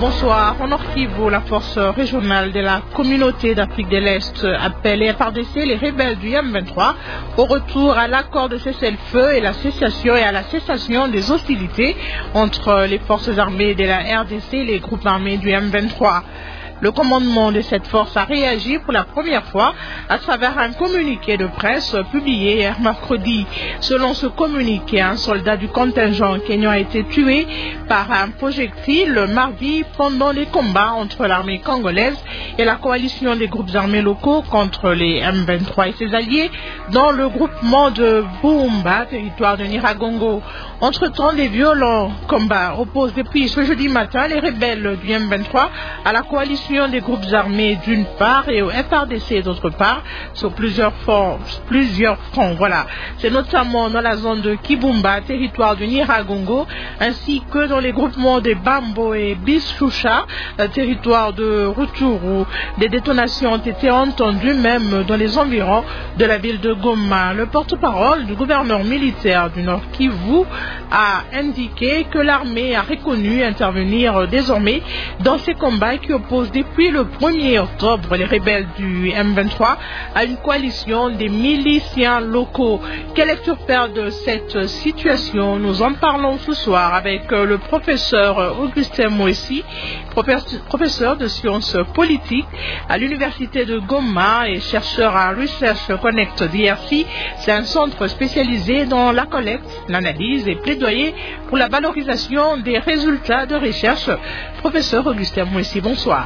Bonsoir. En Nord Kivu, la force régionale de la communauté d'Afrique de l'Est appelle les FARDC, les rebelles du M23, au retour à l'accord de cessez-le-feu et à la cessation des hostilités entre les forces armées de la RDC et les groupes armés du M23. Le commandement de cette force a réagi pour la première fois à travers un communiqué de presse publié hier mercredi. Selon ce communiqué, un soldat du contingent kenyan a été tué par un projectile le mardi pendant les combats entre l'armée congolaise et la coalition des groupes armés locaux contre les M23 et ses alliés dans le groupement de Buhumba, territoire de Nyiragongo. Entre-temps, des violents combats opposent depuis ce jeudi matin les rebelles du M23 à la coalition des groupes armés d'une part et au FARDC d'autre part sur plusieurs fronts. Voilà. C'est notamment dans la zone de Kibumba, territoire du Nyiragongo, ainsi que dans les groupements de Bambo et Bishusha, territoire de retour où des détonations ont été entendues même dans les environs de la ville de Goma. Le porte-parole du gouverneur militaire du Nord Kivu a indiqué que l'armée a reconnu intervenir désormais dans ces combats qui opposent depuis le 1er octobre les rebelles du M23 à une coalition des miliciens locaux. Quelle lecture faire de cette situation? Nous en parlons ce soir avec le professeur Augustin Moessi, professeur de sciences politiques à l'université de Goma et chercheur à Research Connect DRC. C'est un centre spécialisé dans la collecte, l'analyse et plaidoyer pour la valorisation des résultats de recherche. Professeur Augustin Moessi, bonsoir.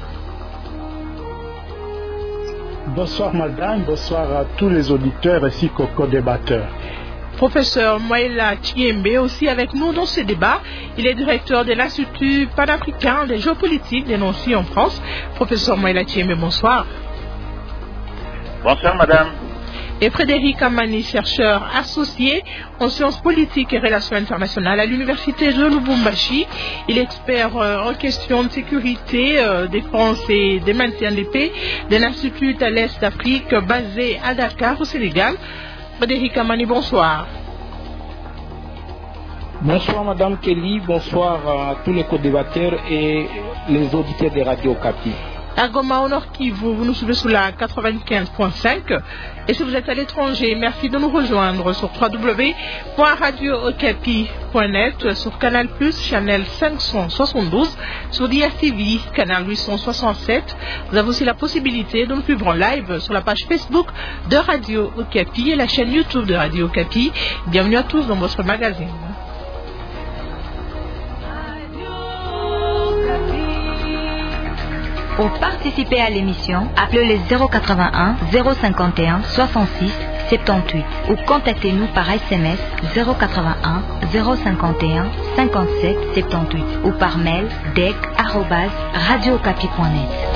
Bonsoir madame, bonsoir à tous les auditeurs ainsi qu'aux co-débatteurs. Professeur Moïla Chiembe aussi avec nous dans ce débat. Il est directeur de l'Institut panafricain des géopolitiques dénoncé en France. Professeur Moïla Chiembe, bonsoir. Bonsoir madame. Et Frédéric Amani, chercheur associé en sciences politiques et relations internationales à l'université de Lubumbashi. Il est expert en questions de sécurité, défense et de maintien de paix de l'Institut à l'Est d'Afrique basé à Dakar au Sénégal. Frédéric Amani, bonsoir. Bonsoir Madame Kelly, bonsoir à tous les co-débatteurs et les auditeurs de Radio Okapi. À Goma, au Nord Kivu, vous nous suivez sous la 95.5. Et si vous êtes à l'étranger, merci de nous rejoindre sur www.radiookapi.net, sur Canal+, channel 572, sur DSTV, canal 867. Vous avez aussi la possibilité de nous suivre en live sur la page Facebook de Radio Okapi et la chaîne YouTube de Radio Okapi. Bienvenue à tous dans votre magazine. Pour participer à l'émission, appelez le 081 051 66 78 ou contactez-nous par SMS 081 051 57 78 ou par mail dec@radiookapi.net.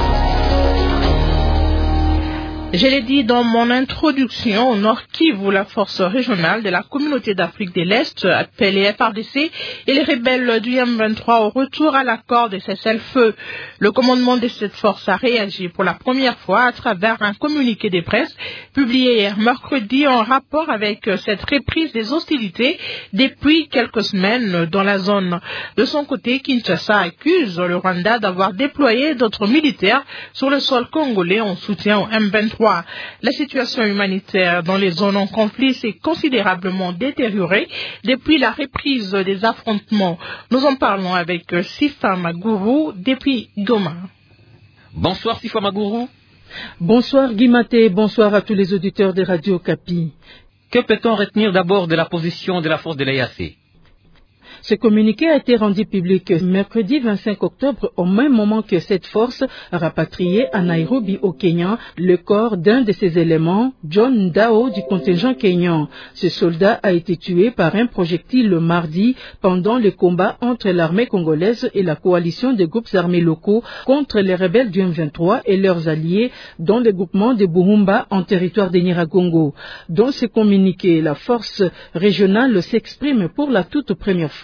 Je l'ai dit dans mon introduction, au Nord Kivu, la force régionale de la communauté d'Afrique de l'Est appelle les FARDC et les rebelles du M23 au retour à l'accord de cessez-le-feu. Le commandement de cette force a réagi pour la première fois à travers un communiqué de presse publié hier mercredi en rapport avec cette reprise des hostilités depuis quelques semaines dans la zone. De son côté, Kinshasa accuse le Rwanda d'avoir déployé d'autres militaires sur le sol congolais en soutien au M23. La situation humanitaire dans les zones en conflit s'est considérablement détériorée depuis la reprise des affrontements. Nous en parlons avec Sifa Magourou depuis Goma. Bonsoir Sifa Magourou. Bonsoir Guimaté, bonsoir à tous les auditeurs de Radio Okapi. Que peut-on retenir d'abord de la position de la force de l'EAC? Ce communiqué a été rendu public mercredi 25 octobre au même moment que cette force a rapatrié à Nairobi au Kenya le corps d'un de ses éléments, John Ndao du contingent kenyan. Ce soldat a été tué par un projectile le mardi pendant le combat entre l'armée congolaise et la coalition des groupes armés locaux contre les rebelles du M23 et leurs alliés dans le groupement de Buhumba en territoire de Nyiragongo. Dans ce communiqué, la force régionale s'exprime pour la toute première fois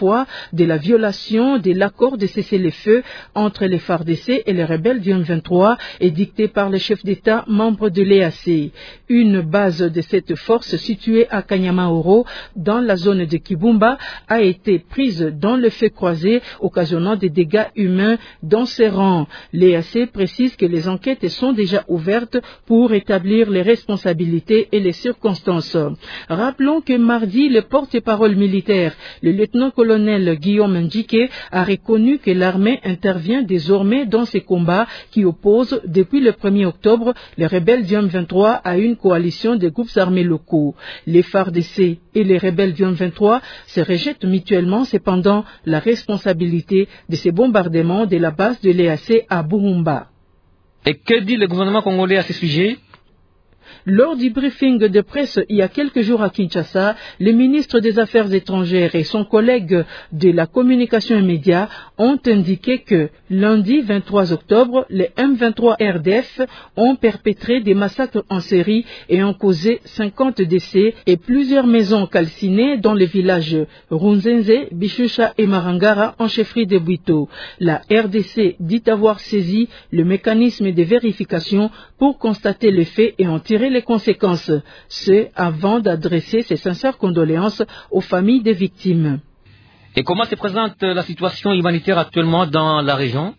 fois de la violation de l'accord de cessez-le-feu entre les FARDC et les rebelles du M23 édicté par les chefs d'État membres de l'EAC. Une base de cette force située à Kanyamaoro, dans la zone de Kibumba, a été prise dans le feu croisé, occasionnant des dégâts humains dans ses rangs. L'EAC précise que les enquêtes sont déjà ouvertes pour établir les responsabilités et les circonstances. Rappelons que mardi, le porte-parole militaire, le lieutenant-colonel Guillaume Ndjike, a reconnu que l'armée intervient désormais dans ces combats qui opposent depuis le 1er octobre les rebelles du M23 à une coalition de groupes armés locaux. Les FARDC et les rebelles du M23 se rejettent mutuellement cependant la responsabilité de ces bombardements de la base de l'EAC à Buhumba. Et que dit le gouvernement congolais à ce sujet? Lors du briefing de presse il y a quelques jours à Kinshasa, le ministre des Affaires étrangères et son collègue de la communication et médias ont indiqué que lundi 23 octobre, les M23 RDF ont perpétré des massacres en série et ont causé 50 décès et plusieurs maisons calcinées dans les villages Runzenze, Bishusha et Marangara en chefferie de Bwito. La RDC dit avoir saisi le mécanisme de vérification pour constater les faits et en tirer les conséquences, ce avant d'adresser ses sincères condoléances aux familles des victimes. Et comment se présente la situation humanitaire actuellement dans la région?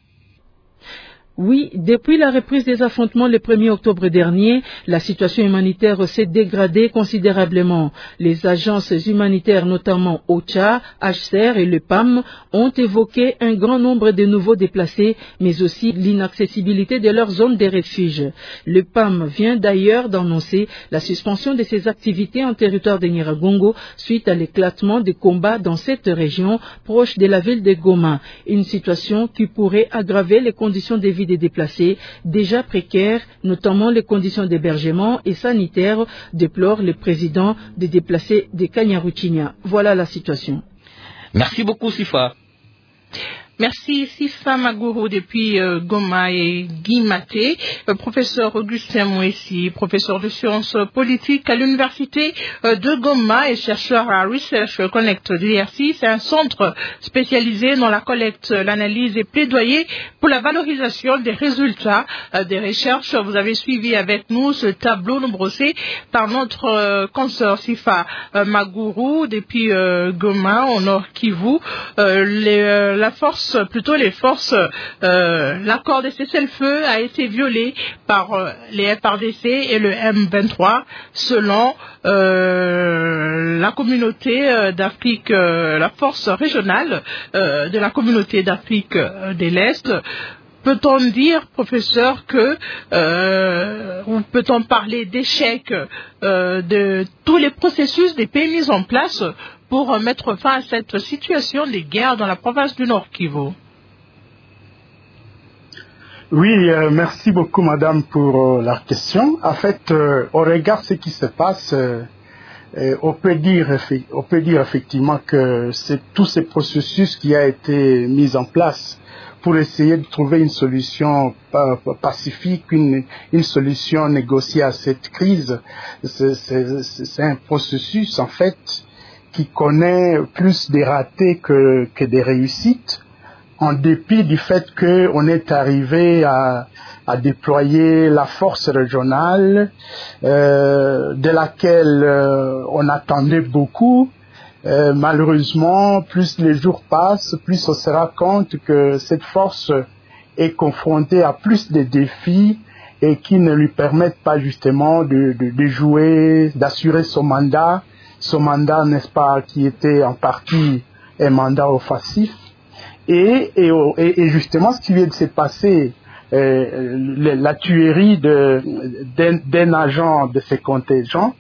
Oui, depuis la reprise des affrontements le 1er octobre dernier, la situation humanitaire s'est dégradée considérablement. Les agences humanitaires, notamment OCHA, HCR et le PAM, ont évoqué un grand nombre de nouveaux déplacés, mais aussi l'inaccessibilité de leur zone de refuge. Le PAM vient d'ailleurs d'annoncer la suspension de ses activités en territoire de Nyiragongo suite à l'éclatement des combats dans cette région proche de la ville de Goma. Une situation qui pourrait aggraver les conditions de vie des déplacés, déjà précaires, notamment les conditions d'hébergement et sanitaires, déplore le président des déplacés de Kanyaruchinya. Voilà la situation. Merci beaucoup, Sifa. Merci Sifa Maguru depuis Goma et Guy Maté, professeur Augustin Mouessi, professeur de sciences politiques à l'université de Goma et chercheur à Research Connect de l'IRC. C'est un centre spécialisé dans la collecte, l'analyse et plaidoyer pour la valorisation des résultats des recherches. Vous avez suivi avec nous ce tableau brossé par notre consoeur Sifa Maguru depuis Goma au Nord Kivu. Les forces, l'accord de cessez-le-feu a été violé par les FARDC et le M23 selon la communauté d'Afrique, la force régionale de la communauté d'Afrique de l'Est. Peut-on dire, professeur, ou peut-on parler d'échec de tous les processus des pays mis en place pour mettre fin à cette situation de guerre dans la province du Nord Kivu? Oui, merci beaucoup, madame, pour la question. En fait, au regard de ce qui se passe, on peut dire effectivement que c'est tout ce processus qui a été mis en place pour essayer de trouver une solution pacifique, une solution négociée à cette crise. C'est un processus, en fait, qui connaît plus des ratés que des réussites, en dépit du fait qu'on est arrivé à déployer la force régionale, de laquelle on attendait beaucoup. Malheureusement, plus les jours passent, plus on se rend compte que cette force est confrontée à plus de défis et qui ne lui permettent pas justement de jouer, d'assurer son mandat, n'est-ce pas, qui était en partie un mandat offensif. Et justement, ce qui vient de se passer, la tuerie d'un agent de ces contingents,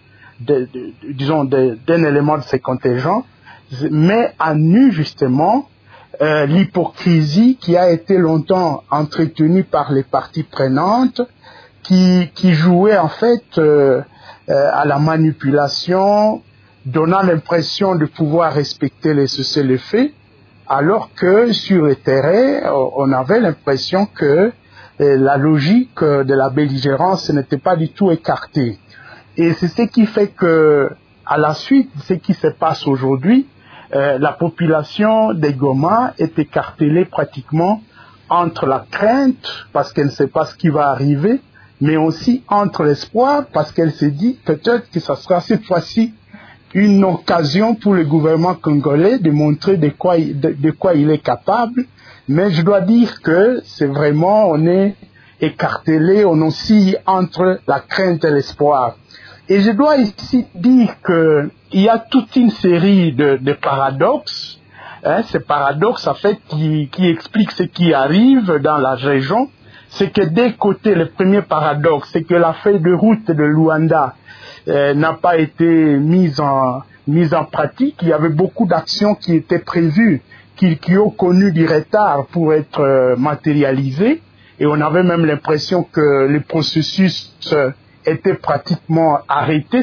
d'un élément de ces contingents, met à nu justement l'hypocrisie qui a été longtemps entretenue par les parties prenantes, qui jouaient en fait à la manipulation, donnant l'impression de pouvoir respecter les cessez-le-feu, alors que sur le terrain, on avait l'impression que la logique de la belligérance n'était pas du tout écartée. Et c'est ce qui fait que, à la suite de ce qui se passe aujourd'hui, la population des Goma est écartelée pratiquement entre la crainte, parce qu'elle ne sait pas ce qui va arriver, mais aussi entre l'espoir, parce qu'elle se dit peut-être que ça sera cette fois-ci une occasion pour le gouvernement congolais de montrer de quoi il est capable. Mais je dois dire que c'est vraiment, on est écartelé, on oscille entre la crainte et l'espoir. Et je dois ici dire qu'il y a toute une série de paradoxes, ces paradoxes en fait qui expliquent ce qui arrive dans la région. C'est que d'un côté, le premier paradoxe, c'est que la feuille de route de Luanda n'a pas été mise en pratique. Il y avait beaucoup d'actions qui étaient prévues, qui ont connu du retard pour être matérialisées. Et on avait même l'impression que le processus était pratiquement arrêté,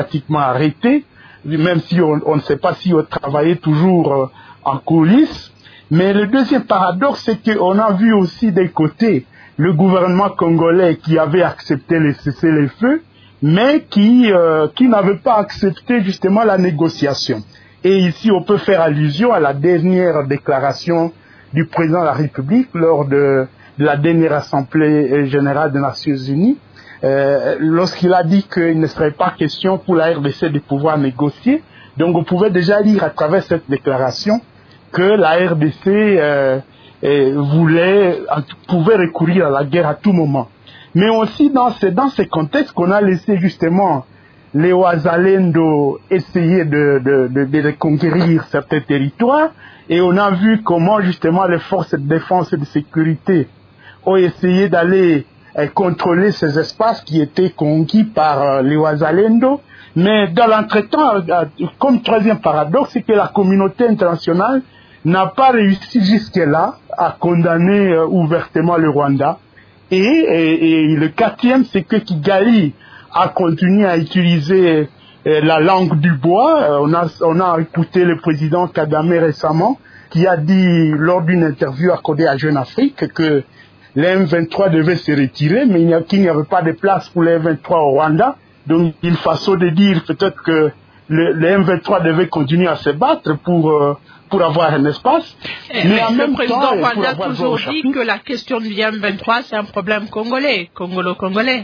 même si on ne sait pas si on travaillait toujours en coulisses. Mais le deuxième paradoxe, c'est qu'on a vu aussi d'un côté le gouvernement congolais qui avait accepté le cessez-le-feu, mais qui n'avait pas accepté justement la négociation. Et ici, on peut faire allusion à la dernière déclaration du président de la République lors de la dernière Assemblée générale des Nations Unies, lorsqu'il a dit qu'il ne serait pas question pour la RDC de pouvoir négocier. Donc on pouvait déjà lire à travers cette déclaration que la RDC pouvait recourir à la guerre à tout moment. Mais aussi dans ces contextes qu'on a laissé justement les Ouazalendo essayer de reconquérir certains territoires, et on a vu comment justement les forces de défense et de sécurité ont essayé d'aller contrôler ces espaces qui étaient conquis par les Ouazalendo. Mais dans l'entretemps, comme troisième paradoxe, c'est que la communauté internationale n'a pas réussi jusque-là à condamner ouvertement le Rwanda. Et le quatrième, c'est que Kigali a continué à utiliser la langue du bois. On a écouté le président Kagame récemment, qui a dit lors d'une interview accordée à Jeune Afrique que les M23 devaient se retirer, mais qu'il n'y avait pas de place pour les M23 au Rwanda. Donc, une façon de dire peut-être que les M23 devaient continuer à se battre pour avoir un espace. Mais en même temps, le président Rwanda a toujours dit que la question du M23, c'est un problème congolais, congolo-congolais.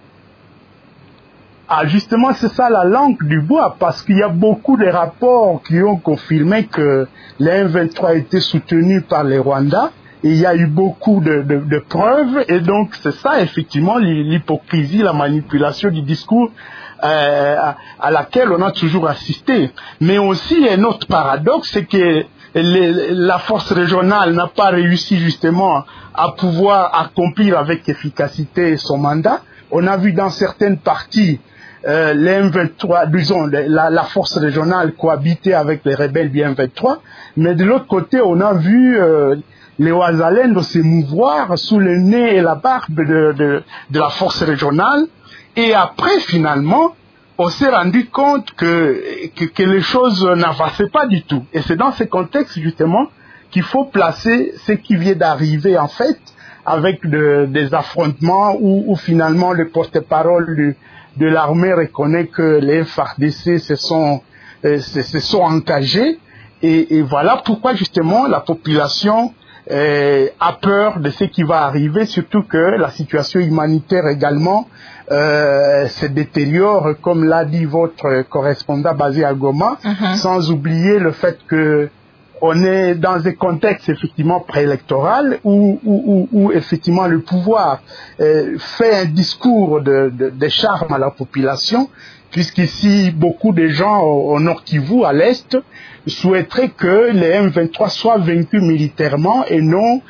Ah, justement, c'est ça la langue du bois, parce qu'il y a beaucoup de rapports qui ont confirmé que les M23 étaient soutenus par les Rwandais. Et il y a eu beaucoup de preuves, et donc c'est ça effectivement l'hypocrisie, la manipulation du discours à laquelle on a toujours assisté. Mais aussi un autre paradoxe, c'est que la force régionale n'a pas réussi justement à pouvoir accomplir avec efficacité son mandat. On a vu dans certaines parties les M23, disons la force régionale cohabiter avec les rebelles du M23, mais de l'autre côté on a vu les Ouazalendo se mouvoir sous le nez et la barbe de la force régionale. Et après, finalement, on s'est rendu compte que les choses n'avançaient pas du tout. Et c'est dans ce contexte, justement, qu'il faut placer ce qui vient d'arriver, en fait, avec des affrontements où finalement le porte-parole de l'armée reconnaît que les FARDC se sont engagés. Et voilà pourquoi, justement, la population a peur de ce qui va arriver, surtout que la situation humanitaire également se détériore, comme l'a dit votre correspondant basé à Goma, sans oublier le fait que on est dans un contexte effectivement préélectoral où effectivement le pouvoir fait un discours de charme à la population, puisqu'ici beaucoup de gens au Nord Kivu, à l'Est, souhaiteraient que les M23 soient vaincus militairement et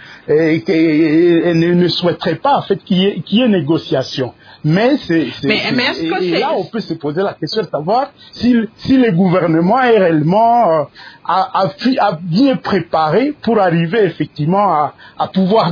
ne souhaiteraient pas en fait qu'il y ait négociation. Mais là on peut se poser la question de savoir si le gouvernement est réellement a bien préparé pour arriver effectivement à pouvoir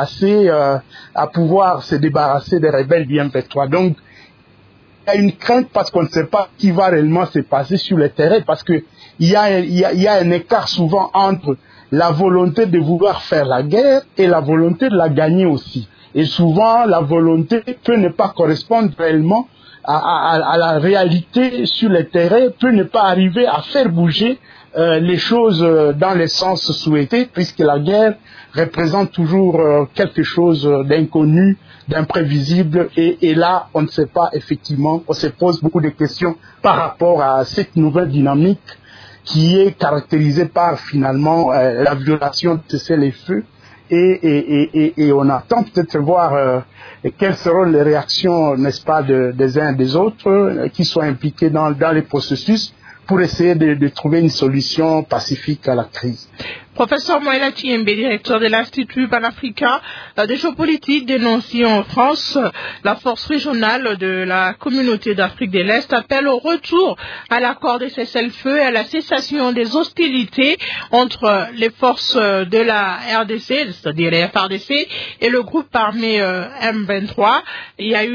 se débarrasser des rebelles du M23. Donc il y a une crainte parce qu'on ne sait pas ce qui va réellement se passer sur le terrain, parce que il y a un écart souvent entre la volonté de vouloir faire la guerre et la volonté de la gagner aussi. Et souvent, la volonté peut ne pas correspondre réellement à la réalité sur le terrain, peut ne pas arriver à faire bouger les choses dans le sens souhaité, puisque la guerre représente toujours quelque chose d'inconnu, d'imprévisible, et là, on ne sait pas effectivement, on se pose beaucoup de questions par rapport à cette nouvelle dynamique qui est caractérisée par finalement la violation de cessez-le-feu, et on attend peut-être voir quelles seront les réactions, n'est-ce pas, des uns et des autres qui sont impliqués dans les processus pour essayer de trouver une solution pacifique à la crise. Professeur Moïla Chiembe, directeur de l'Institut panafricain des géopolitiques, dénonce en France la force régionale de la communauté d'Afrique de l'Est appelle au retour à l'accord de cessez-le-feu et à la cessation des hostilités entre les forces de la RDC, c'est-à-dire les FARDC, et le groupe armé M23. Il y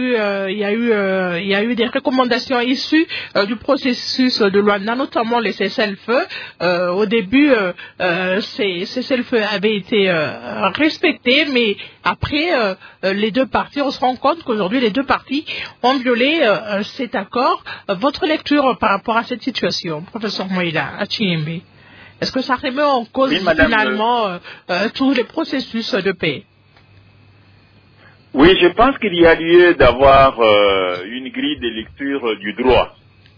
a eu des recommandations issues du processus de Luanda, notamment les cessez-le-feu. Au début, ces cessez-le-feu avaient été respectés, mais après, les deux parties, on se rend compte qu'aujourd'hui, les deux parties ont violé cet accord. Votre lecture par rapport à cette situation, professeur Moïla Chiembe, est-ce que ça remet en cause finalement tous les processus de paix? Oui, je pense qu'il y a lieu d'avoir une grille de lecture du droit,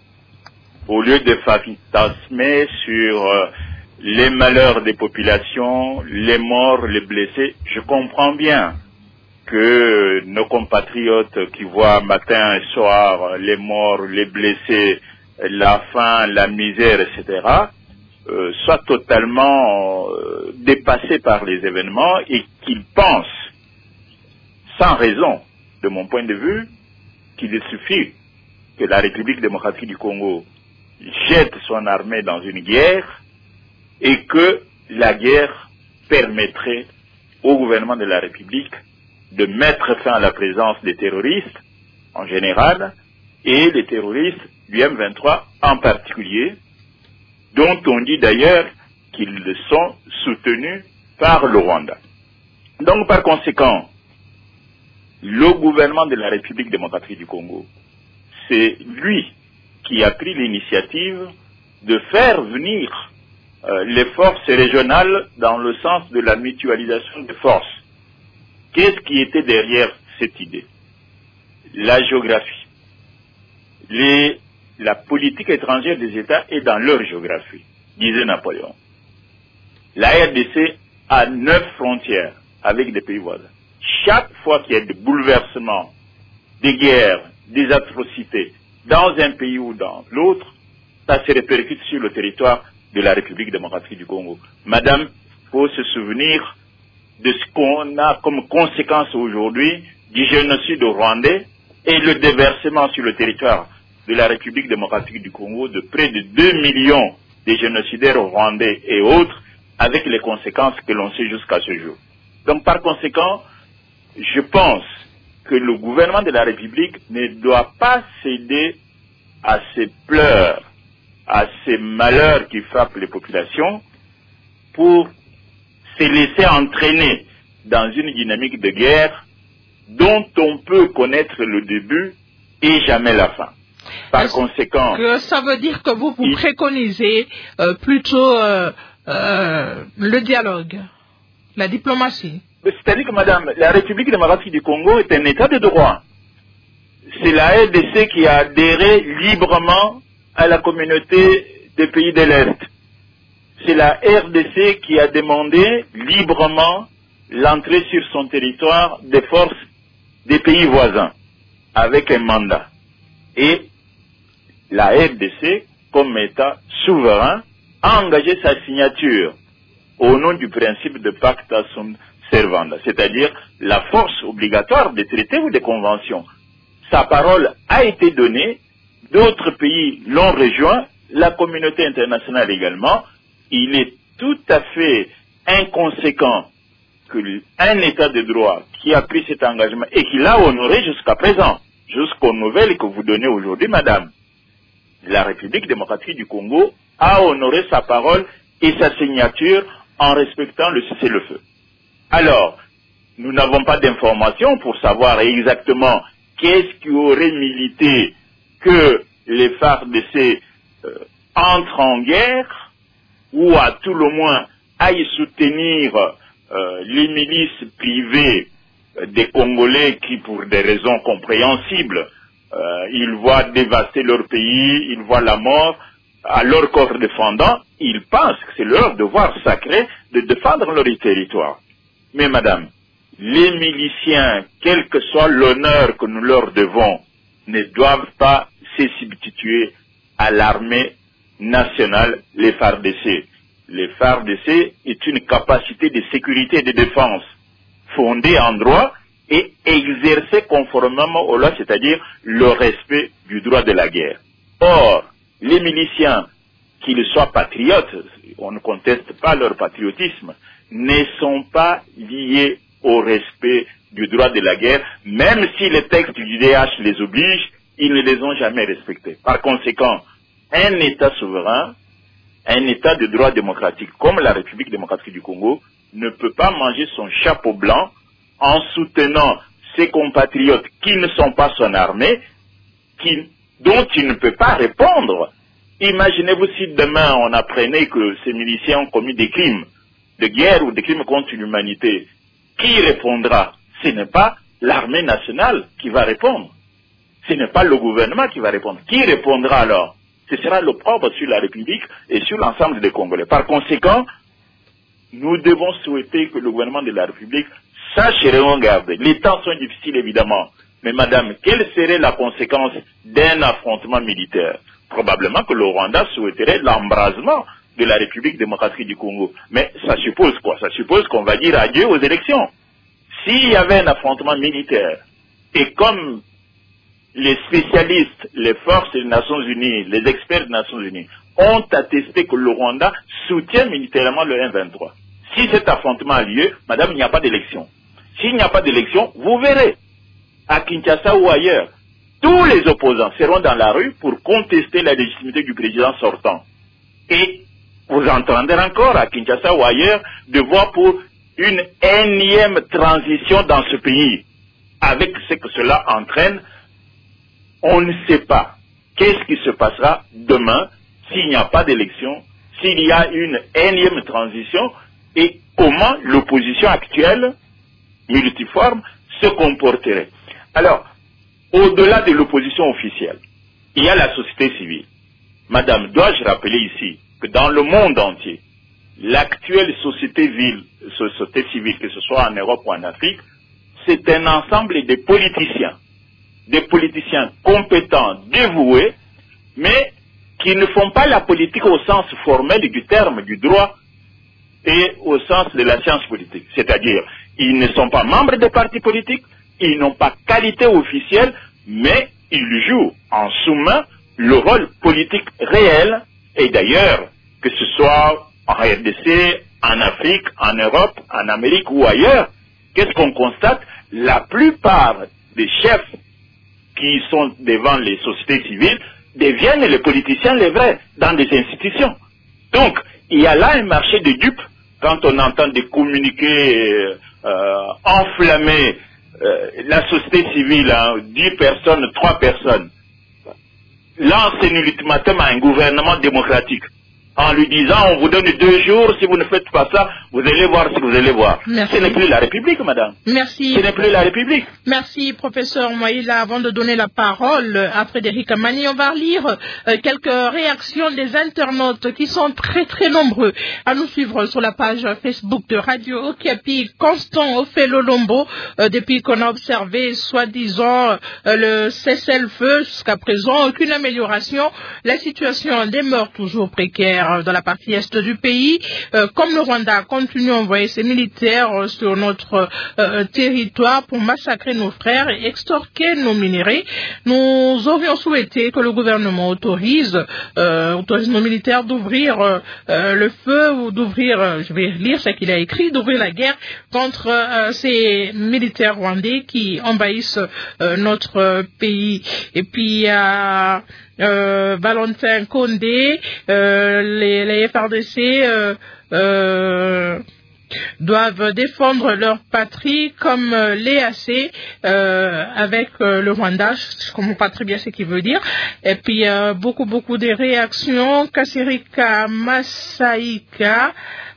au lieu de fantasmer sur les malheurs des populations, les morts, les blessés. Je comprends bien que nos compatriotes qui voient matin et soir les morts, les blessés, la faim, la misère, etc., soient totalement dépassés par les événements et qu'ils pensent, sans raison, de mon point de vue, qu'il suffit que la République démocratique du Congo jette son armée dans une guerre et que la guerre permettrait au gouvernement de la République de mettre fin à la présence des terroristes en général et les terroristes du M23 en particulier, dont on dit d'ailleurs qu'ils sont soutenus par le Rwanda. Donc par conséquent, le gouvernement de la République démocratique du Congo, c'est lui qui a pris l'initiative de faire venir les forces régionales dans le sens de la mutualisation des forces. Qu'est-ce qui était derrière cette idée? La géographie. La politique étrangère des États est dans leur géographie, disait Napoléon. La RDC a 9 frontières avec des pays voisins. Chaque fois qu'il y a des bouleversements, des guerres, des atrocités dans un pays ou dans l'autre, ça se répercute sur le territoire de la République démocratique du Congo. Madame, il faut se souvenir de ce qu'on a comme conséquence aujourd'hui du génocide rwandais et le déversement sur le territoire de la République démocratique du Congo de près de 2 millions de génocidaires rwandais et autres, avec les conséquences que l'on sait jusqu'à ce jour. Donc par conséquent, je pense que le gouvernement de la République ne doit pas céder à ces pleurs, à ces malheurs qui frappent les populations pour se laisser entraîner dans une dynamique de guerre dont on peut connaître le début et jamais la fin. Par conséquent... Ça veut dire que vous préconisez plutôt le dialogue, la diplomatie. C'est-à-dire que, madame, la République démocratique du Congo est un État de droit. C'est la RDC qui a adhéré librement à la communauté des pays de l'Est. C'est la RDC qui a demandé librement l'entrée sur son territoire des forces des pays voisins, avec un mandat. Et la RDC, comme État souverain, a engagé sa signature au nom du principe de pacta sunt servanda, c'est-à-dire la force obligatoire des traités ou des conventions. Sa parole a été donnée, d'autres pays l'ont rejoint, la communauté internationale également. Il est tout à fait inconséquent qu'un État de droit qui a pris cet engagement et qui l'a honoré jusqu'à présent, jusqu'aux nouvelles que vous donnez aujourd'hui, madame, la République démocratique du Congo a honoré sa parole et sa signature en respectant le cessez-le-feu. Alors, nous n'avons pas d'informations pour savoir exactement qu'est-ce qui aurait milité que les FARDC entrent en guerre ou à tout le moins aille soutenir les milices privées des Congolais qui, pour des raisons compréhensibles, ils voient dévaster leur pays, ils voient la mort à leur corps défendant, ils pensent que c'est leur devoir sacré de défendre leur territoire. Mais madame, les miliciens, quel que soit l'honneur que nous leur devons, ne doivent pas se substituer à l'armée nationale, les FARDC. Les FARDC est une capacité de sécurité et de défense fondée en droit et exercée conformément aux lois, c'est-à-dire le respect du droit de la guerre. Or, les miliciens, qu'ils soient patriotes, on ne conteste pas leur patriotisme, ne sont pas liés au respect du droit de la guerre, même si les textes du DH les obligent, ils ne les ont jamais respectés. Par conséquent, un État souverain, un État de droit démocratique comme la République démocratique du Congo ne peut pas manger son chapeau blanc en soutenant ses compatriotes qui ne sont pas son armée, dont il ne peut pas répondre. Imaginez-vous si demain on apprenait que ces miliciens ont commis des crimes de guerre ou des crimes contre l'humanité. Qui répondra? Ce n'est pas l'armée nationale qui va répondre. Ce n'est pas le gouvernement qui va répondre. Qui répondra alors? Ce sera l'opprobre sur la République et sur l'ensemble des Congolais. Par conséquent, nous devons souhaiter que le gouvernement de la République sache regarder. Les temps sont difficiles évidemment. Mais madame, quelle serait la conséquence d'un affrontement militaire? Probablement que le Rwanda souhaiterait l'embrasement de la République démocratique du Congo. Mais ça suppose quoi? Ça suppose qu'on va dire adieu aux élections. S'il y avait un affrontement militaire, et comme les spécialistes, les forces des Nations Unies, les experts des Nations Unies ont attesté que le Rwanda soutient militairement le M23. Si cet affrontement a lieu, madame, il n'y a pas d'élection. S'il n'y a pas d'élection, vous verrez, à Kinshasa ou ailleurs, tous les opposants seront dans la rue pour contester la légitimité du président sortant. Et vous entendrez encore à Kinshasa ou ailleurs de voix pour une énième transition dans ce pays. Avec ce que cela entraîne, on ne sait pas qu'est-ce qui se passera demain s'il n'y a pas d'élection, s'il y a une énième transition et comment l'opposition actuelle, multiforme, se comporterait. Alors, au-delà de l'opposition officielle, il y a la société civile. Madame, dois-je rappeler ici que dans le monde entier, l'actuelle société civile, que ce soit en Europe ou en Afrique, c'est un ensemble de politiciens compétents, dévoués, mais qui ne font pas la politique au sens formel du terme du droit et au sens de la science politique. C'est-à-dire, ils ne sont pas membres des partis politiques, ils n'ont pas qualité officielle, mais ils jouent en sous-main le rôle politique réel, et d'ailleurs, que ce soit en RDC, en Afrique, en Europe, en Amérique ou ailleurs, qu'est-ce qu'on constate? La plupart des chefs qui sont devant les sociétés civiles deviennent les politiciens les vrais dans des institutions. Donc, il y a là un marché de dupes quand on entend des communiqués enflammés, la société civile, 10 personnes, 3 personnes, lance un ultimatum à un gouvernement démocratique en lui disant on vous donne 2 jours, si vous ne faites pas ça, vous allez voir ce que vous allez voir. Merci. Ce n'est plus la République, madame. Merci. Ce n'est plus la République. Merci, professeur Moïla. Avant de donner la parole à Frédéric Amani, on va lire quelques réactions des internautes qui sont très très nombreux à nous suivre sur la page Facebook de Radio Okapi. Constant Ophelolombo, depuis qu'on a observé soi-disant le cessez-le-feu jusqu'à présent, aucune amélioration. La situation demeure toujours précaire dans la partie est du pays. Comme le Rwanda continue à envoyer ses militaires sur notre territoire pour massacrer nos frères et extorquer nos minéraux, nous aurions souhaité que le gouvernement autorise nos militaires d'ouvrir le feu ou d'ouvrir, je vais lire ce qu'il a écrit, d'ouvrir la guerre contre ces militaires rwandais qui envahissent notre pays. Et puis Valentin Condé, les FRDC doivent défendre leur patrie comme l'EAC avec le Rwanda. Je ne comprends pas très bien ce qu'il veut dire. Et puis beaucoup de réactions. Kasirika Masaika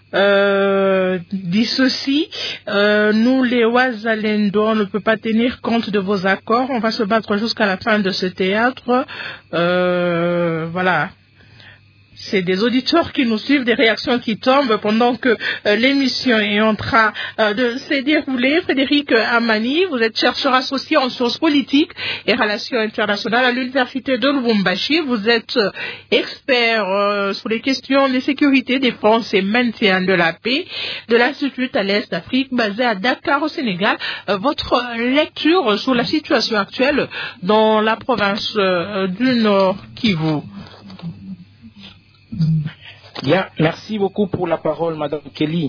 dit ceci, nous les Wazalendo, on ne peut pas tenir compte de vos accords, on va se battre jusqu'à la fin de ce théâtre. Voilà. C'est des auditeurs qui nous suivent, des réactions qui tombent pendant que l'émission est en train de se dérouler. Frédéric Amani, vous êtes chercheur associé en sciences politiques et relations internationales à l'université de Lubumbashi. Vous êtes expert sur les questions de sécurité, défense et maintien de la paix de l'Institut à l'Est d'Afrique basé à Dakar au Sénégal. Votre lecture sur la situation actuelle dans la province du Nord Kivu. Bien, merci beaucoup pour la parole, Madame Kelly.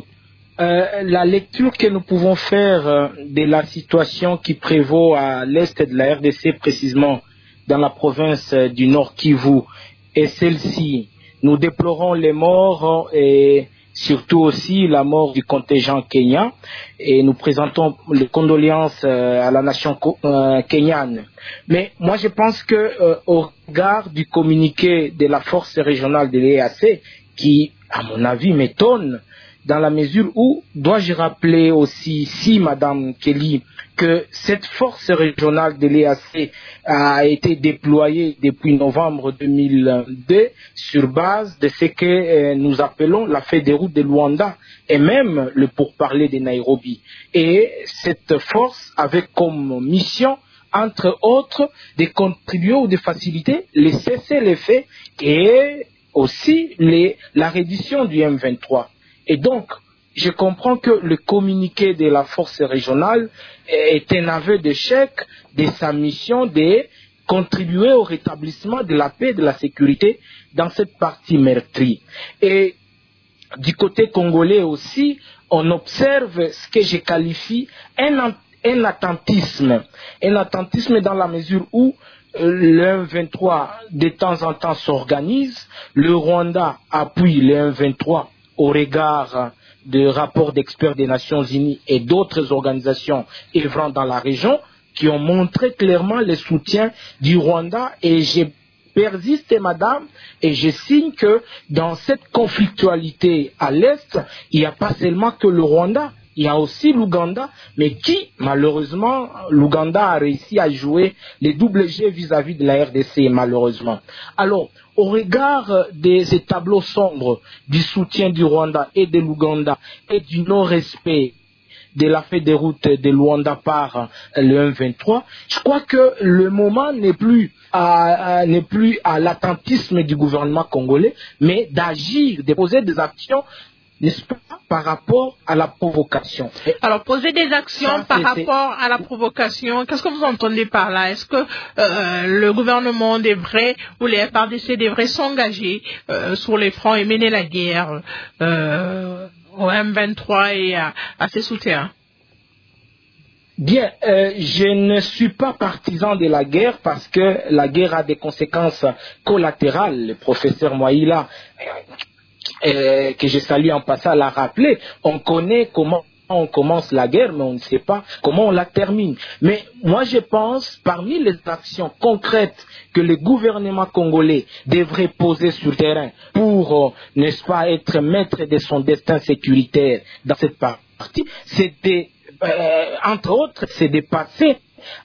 La lecture que nous pouvons faire de la situation qui prévaut à l'est de la RDC, précisément dans la province du Nord Kivu, est celle-ci. Nous déplorons les morts et surtout aussi la mort du contingent kenyan et nous présentons les condoléances à la nation kenyane. Mais moi je pense que au regard du communiqué de la force régionale de l'EAC, qui à mon avis m'étonne, dans la mesure où, dois-je rappeler aussi, si Madame Kelly, que cette force régionale de l'EAC a été déployée depuis novembre 2002 sur base de ce que nous appelons la feuille de route de Luanda et même le pourparler de Nairobi. Et cette force avait comme mission, entre autres, de contribuer ou de faciliter les cessez-le-feu et aussi la reddition du M23. Et donc, je comprends que le communiqué de la force régionale est un aveu d'échec de sa mission de contribuer au rétablissement de la paix et de la sécurité dans cette partie meurtrie. Et du côté congolais aussi, on observe ce que je qualifie un attentisme dans la mesure où le M23 de temps en temps s'organise, le Rwanda appuie le M23 au regard de rapports d'experts des Nations Unies et d'autres organisations œuvrant dans la région qui ont montré clairement le soutien du Rwanda. Et je persiste, madame, et je signe que dans cette conflictualité à l'Est, il n'y a pas seulement que le Rwanda, il y a aussi l'Ouganda, mais qui, malheureusement, l'Ouganda a réussi à jouer les doubles jeux vis-à-vis de la RDC, malheureusement. Alors, au regard de ces tableaux sombres du soutien du Rwanda et de l'Ouganda et du non-respect de la feuille de route de Luanda par le M23, je crois que le moment n'est plus à l'attentisme du gouvernement congolais, mais d'agir, de poser des actions, n'est-ce pas, par rapport à la provocation. Alors, poser des actions par rapport à la provocation, qu'est-ce que vous entendez par là? Est-ce que le gouvernement devrait, ou les FARDC devraient s'engager sur les fronts et mener la guerre au M23 et à ses soutiens? Bien, je ne suis pas partisan de la guerre parce que la guerre a des conséquences collatérales. Le professeur Moïla, que je salue en passant, l'a rappelé. On connaît comment on commence la guerre, mais on ne sait pas comment on la termine. Mais moi, je pense, parmi les actions concrètes que le gouvernement congolais devrait poser sur le terrain pour, n'est-ce pas, être maître de son destin sécuritaire dans cette partie, c'est entre autres, c'est de passer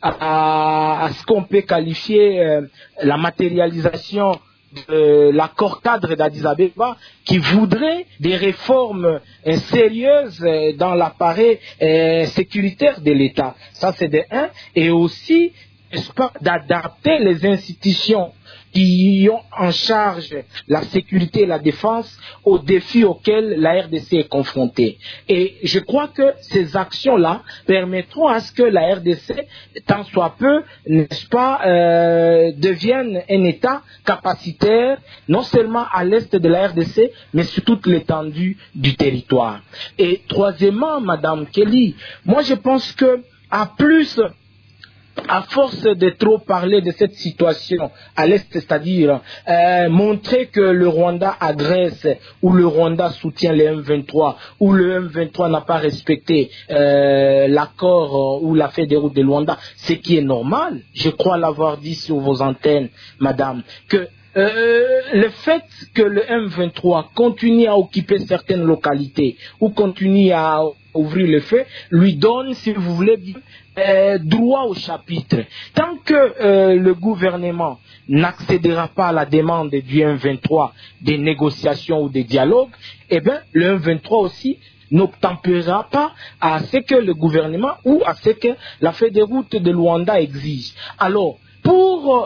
à ce qu'on peut qualifier la matérialisation de l'accord cadre d'Addis Abeba qui voudrait des réformes sérieuses dans l'appareil sécuritaire de l'État. Ça, c'est de un. Et aussi, n'est-ce pas, d'adapter les institutions qui ont en charge la sécurité et la défense aux défis auxquels la RDC est confrontée. Et je crois que ces actions-là permettront à ce que la RDC, tant soit peu, n'est-ce pas, devienne un État capacitaire, non seulement à l'est de la RDC, mais sur toute l'étendue du territoire. Et troisièmement, Madame Kelly, moi je pense que à plus à force de trop parler de cette situation à l'Est, c'est-à-dire montrer que le Rwanda agresse ou le Rwanda soutient les M23 ou le M23 n'a pas respecté l'accord ou la feuille de route de Luanda, ce qui est normal, je crois l'avoir dit sur vos antennes, madame, que le fait que le M23 continue à occuper certaines localités ou continue à ouvrir le feu lui donne, si vous voulez, droit au chapitre. Tant que le gouvernement n'accédera pas à la demande du M23 des négociations ou des dialogues, eh bien, le M23 aussi n'obtempérera pas à ce que le gouvernement ou à ce que la feuille de route de Luanda exige. Alors, pour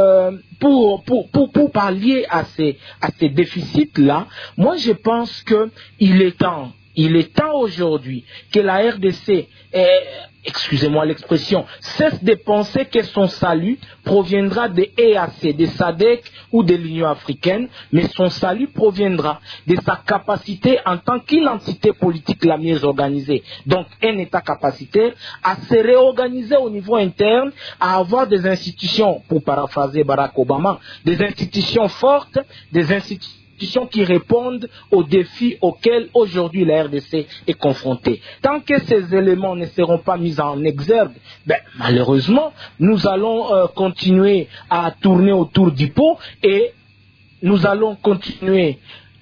pallier à ces déficits-là, moi je pense qu'il est temps aujourd'hui que la RDC, excusez-moi l'expression, cesse de penser que son salut proviendra des EAC, des SADC ou de l'Union africaine, mais son salut proviendra de sa capacité en tant qu'entité politique la mieux organisée. Donc un État capacitaire à se réorganiser au niveau interne, à avoir des institutions, pour paraphraser Barack Obama, des institutions fortes, des institutions qui répondent aux défis auxquels aujourd'hui la RDC est confrontée. Tant que ces éléments ne seront pas mis en exergue, malheureusement, nous allons continuer à tourner autour du pot et nous allons continuer.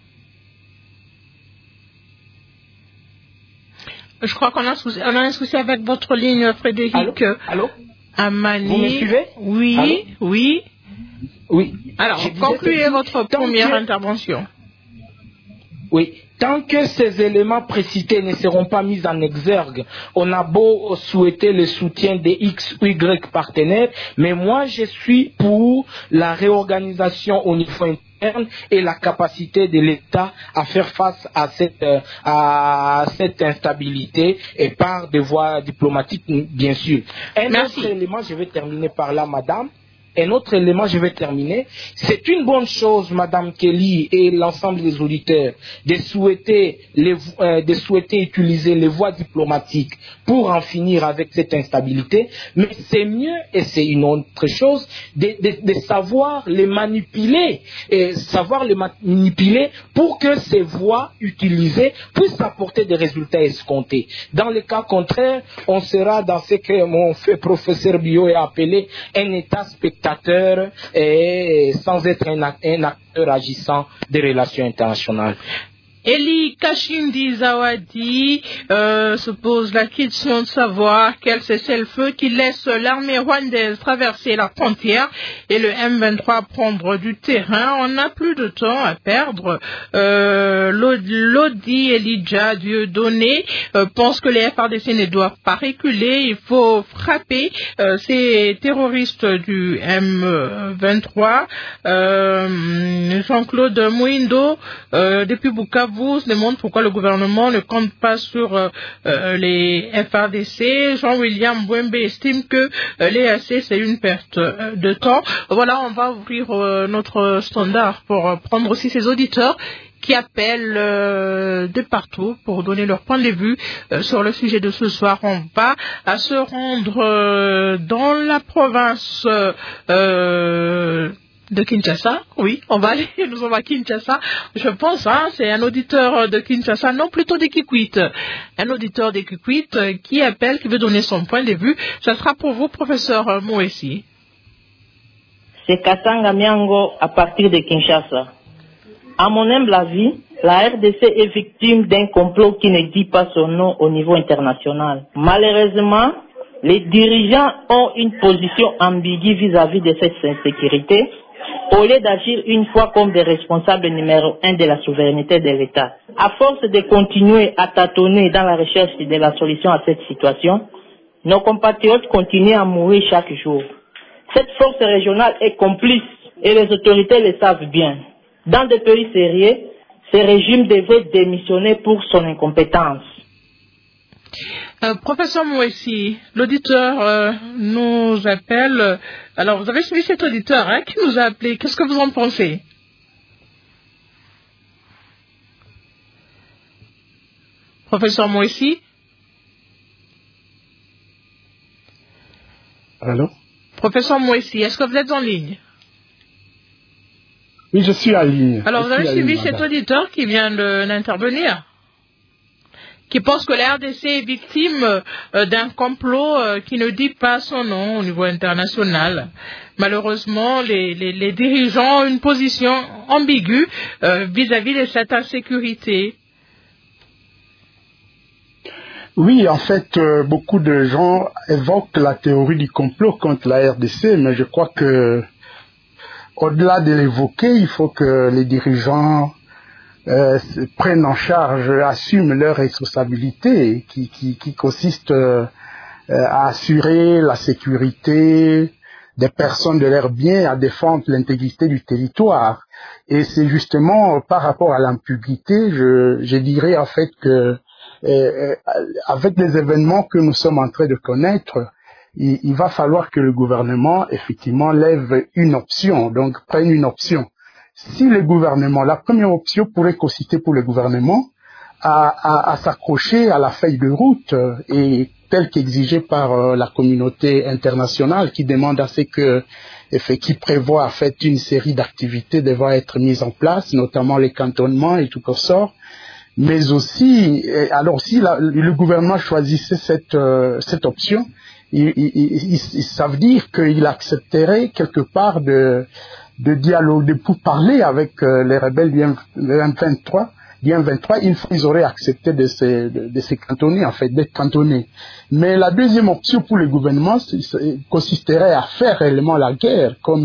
Je crois qu'on a un souci avec votre ligne, Frédéric. Allô Amani. Vous me suivez? Oui, allô? oui. Oui. Alors, concluez votre première intervention. Oui. Tant que ces éléments précités ne seront pas mis en exergue, on a beau souhaiter le soutien des X ou Y partenaires, mais moi je suis pour la réorganisation au niveau interne et la capacité de l'État à faire face à cette instabilité et par des voies diplomatiques, bien sûr. Autre élément, je vais terminer par là, madame. Un autre élément, je vais terminer. C'est une bonne chose, Madame Kelly et l'ensemble des auditeurs, de souhaiter utiliser les voies diplomatiques pour en finir avec cette instabilité. Mais c'est mieux, et c'est une autre chose, de savoir les manipuler, pour que ces voies utilisées puissent apporter des résultats escomptés. Dans le cas contraire, on sera dans ce que mon professeur Bio a appelé un état spectaculaire, et sans être un acteur agissant des relations internationales. Eli Kashindi Zawadi se pose la question de savoir quel cessez-le-feu qui laisse l'armée rwandaise traverser la frontière et le M23 prendre du terrain. On n'a plus de temps à perdre. Lodi Elijah Dieudonné pense que les FARDC ne doivent pas reculer. Il faut frapper ces terroristes du M23. Jean-Claude Mouindo depuis Bukavu se demande pourquoi le gouvernement ne compte pas sur les FARDC. Jean-William Bwembe estime que l'EAC c'est une perte de temps. Voilà, on va ouvrir notre standard pour prendre aussi ces auditeurs qui appellent de partout pour donner leur point de vue sur le sujet de ce soir. On va se rendre dans la province de Kinshasa, oui, nous sommes à Kinshasa, je pense, c'est un auditeur de Kinshasa, non, plutôt de Kikwit, un auditeur de Kikwit qui appelle, qui veut donner son point de vue. Ça sera pour vous, professeur Moessi. C'est Katanga Miango à partir de Kinshasa. À mon humble avis, la RDC est victime d'un complot qui ne dit pas son nom au niveau international. Malheureusement, les dirigeants ont une position ambiguë vis-à-vis de cette insécurité, au lieu d'agir une fois comme des responsables numéro 1 de la souveraineté de l'État. À force de continuer à tâtonner dans la recherche de la solution à cette situation, nos compatriotes continuent à mourir chaque jour. Cette force régionale est complice et les autorités le savent bien. Dans des pays sérieux, ce régime devrait démissionner pour son incompétence. Professeur Moessi, l'auditeur nous appelle. Alors, vous avez suivi cet auditeur qui nous a appelé. Qu'est-ce que vous en pensez? Professeur Moessi? Allô? Professeur Mouessi, est-ce que vous êtes en ligne? Oui, je suis en ligne. Alors, vous avez suivi cet auditeur qui vient d'intervenir, qui pense que la RDC est victime d'un complot qui ne dit pas son nom au niveau international. Malheureusement, les dirigeants ont une position ambiguë vis-à-vis de cette insécurité. Oui, en fait, beaucoup de gens évoquent la théorie du complot contre la RDC, mais je crois que, au-delà de l'évoquer, il faut que les dirigeants prennent en charge, assument leurs responsabilités, qui consistent à assurer la sécurité des personnes, de leurs biens, à défendre l'intégrité du territoire. Et c'est justement par rapport à l'impunité, je dirais en fait que avec les événements que nous sommes en train de connaître, il va falloir que le gouvernement effectivement lève une option, donc prenne une option. Si le gouvernement, la première option pourrait consister pour le gouvernement à s'accrocher à la feuille de route et telle qu'exigée par la communauté internationale qui demande à ce que, qui prévoit en fait une série d'activités devant être mises en place, notamment les cantonnements et tout sort. Mais aussi, alors si le gouvernement choisissait cette option, ça veut dire qu'il accepterait quelque part de dialogue, pour parler avec les rebelles du M23, ils auraient accepté de se cantonner, en fait, d'être cantonnés. Mais la deuxième option pour le gouvernement consisterait à faire réellement la guerre, comme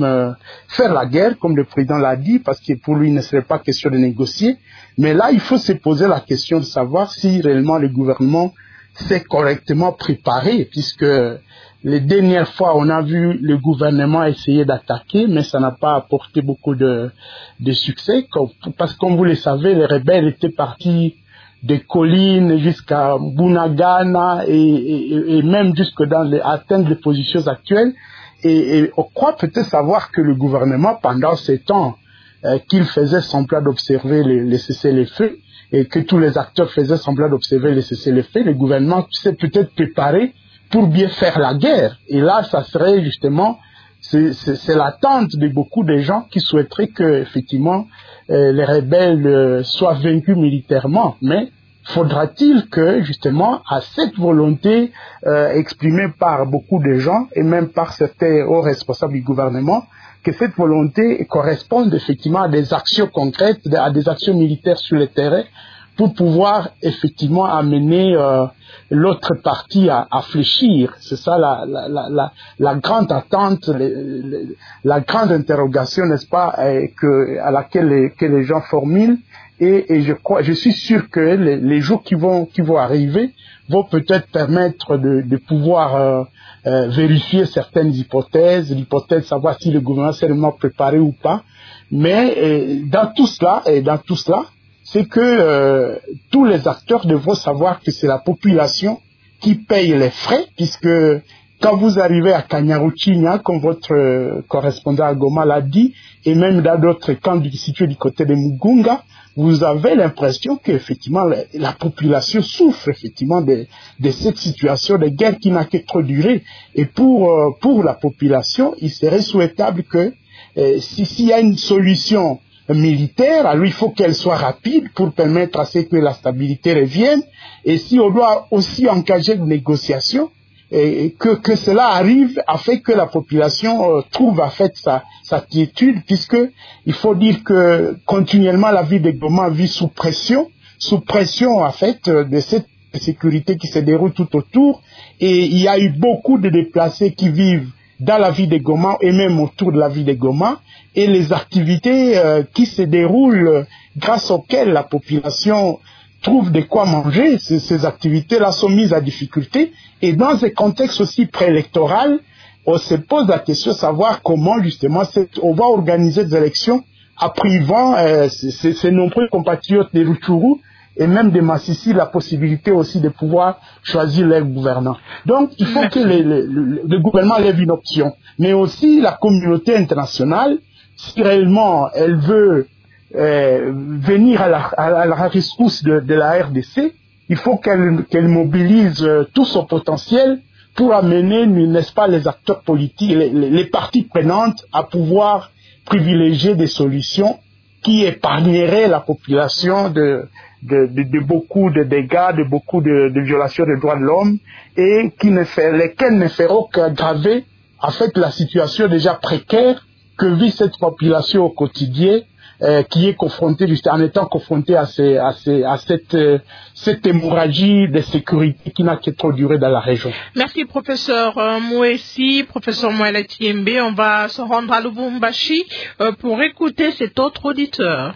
le président l'a dit, parce que pour lui, il ne serait pas question de négocier. Mais là, il faut se poser la question de savoir si réellement le gouvernement s'est correctement préparé, puisque les dernières fois, on a vu le gouvernement essayer d'attaquer, mais ça n'a pas apporté beaucoup de succès, parce que comme vous le savez, les rebelles étaient partis des collines jusqu'à Bunagana et même jusque atteindre les positions actuelles. Et on croit peut-être savoir que le gouvernement, pendant ces temps qu'il faisait semblant d'observer les cessez-le-feu, et que tous les acteurs faisaient semblant d'observer les cessez-le-feu, le gouvernement s'est peut-être préparé pour bien faire la guerre. Et là, ça serait justement, c'est l'attente de beaucoup de gens qui souhaiteraient que, effectivement, les rebelles soient vaincus militairement. Mais faudra-t-il que, justement, à cette volonté exprimée par beaucoup de gens, et même par certains hauts responsables du gouvernement, que cette volonté corresponde effectivement à des actions concrètes, à des actions militaires sur le terrain, pour pouvoir effectivement amener l'autre partie à fléchir. C'est ça la grande attente, la grande interrogation, n'est-ce pas, à laquelle que les gens formulent. Et je suis sûr que les jours qui vont arriver vont peut-être permettre de pouvoir vérifier certaines hypothèses, l'hypothèse de savoir si le gouvernement s'est vraiment préparé ou pas. Mais dans tout cela, c'est que tous les acteurs devront savoir que c'est la population qui paye les frais, puisque quand vous arrivez à Kanyaruchinya, comme votre correspondant à Goma l'a dit, et même dans d'autres camps situés du côté de Mugunga, vous avez l'impression qu'effectivement la population souffre effectivement de cette situation de guerre qui n'a que trop duré. Et pour la population, il serait souhaitable que s'il y a une solution militaire, alors il faut qu'elle soit rapide pour permettre à ce que la stabilité revienne. Et si on doit aussi engager des négociations, et que cela arrive afin que la population trouve en fait sa quiétude, puisque il faut dire que continuellement la ville de Goma vit sous pression en fait de cette sécurité qui se déroule tout autour, et il y a eu beaucoup de déplacés qui vivent dans la ville de Goma et même autour de la ville de Goma, et les activités qui se déroulent grâce auxquelles la population trouve de quoi manger, ces activités-là sont mises à difficulté. Et dans un contexte aussi préélectoral, on se pose la question de savoir comment justement on va organiser des élections en privant ces nombreux compatriotes des Rutshuru et même des Massissi la possibilité aussi de pouvoir choisir leur gouvernant. Donc il faut que le gouvernement lève une option, mais aussi la communauté internationale, si réellement elle veut venir à la rescousse de la RDC, il faut qu'elle mobilise tout son potentiel pour amener, n'est-ce pas, les acteurs politiques, les parties prenantes à pouvoir privilégier des solutions qui épargneraient la population de beaucoup de dégâts, de beaucoup de violations des droits de l'homme et lesquelles ne feront qu'aggraver en fait la situation déjà précaire que vit cette population au quotidien, qui est confrontée, en étant confrontée à cette hémorragie de sécurité qui n'a que trop duré dans la région. Merci professeur Mouessi, professeur Moëla Tiembe. On va se rendre à Lubumbashi pour écouter cet autre auditeur.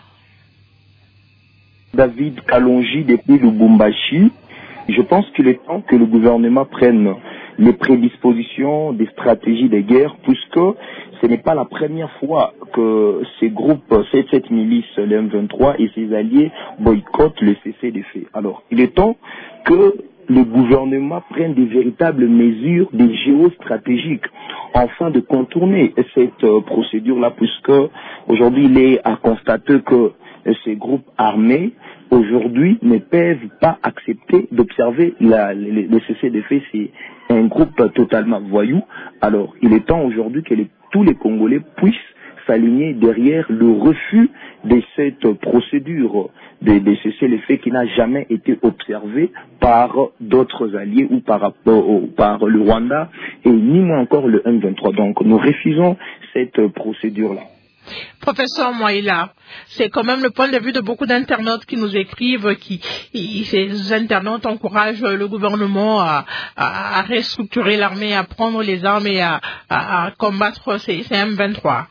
David Kalonji depuis Lubumbashi. Je pense qu'il est temps que le gouvernement prenne les prédispositions des stratégies de guerre, puisque ce n'est pas la première fois que ces groupes, cette milice, le M23 et ses alliés boycottent le cessez-le-feu. Alors, il est temps que le gouvernement prenne des véritables mesures, des géostratégiques, afin de contourner cette procédure-là, puisque aujourd'hui il est à constater que ces groupes armés aujourd'hui ne peuvent pas accepter d'observer le cessez-le-feu. C'est un groupe totalement voyou. Alors, il est temps aujourd'hui que tous les Congolais puissent s'aligner derrière le refus de cette procédure de cessez-le-feu qui n'a jamais été observée par d'autres alliés ou par le Rwanda et ni moins encore le M23. Donc, nous refusons cette procédure-là. Professeur Moïla, c'est quand même le point de vue de beaucoup d'internautes qui nous écrivent, ces internautes encouragent le gouvernement à restructurer l'armée, à prendre les armes et à combattre ces M23.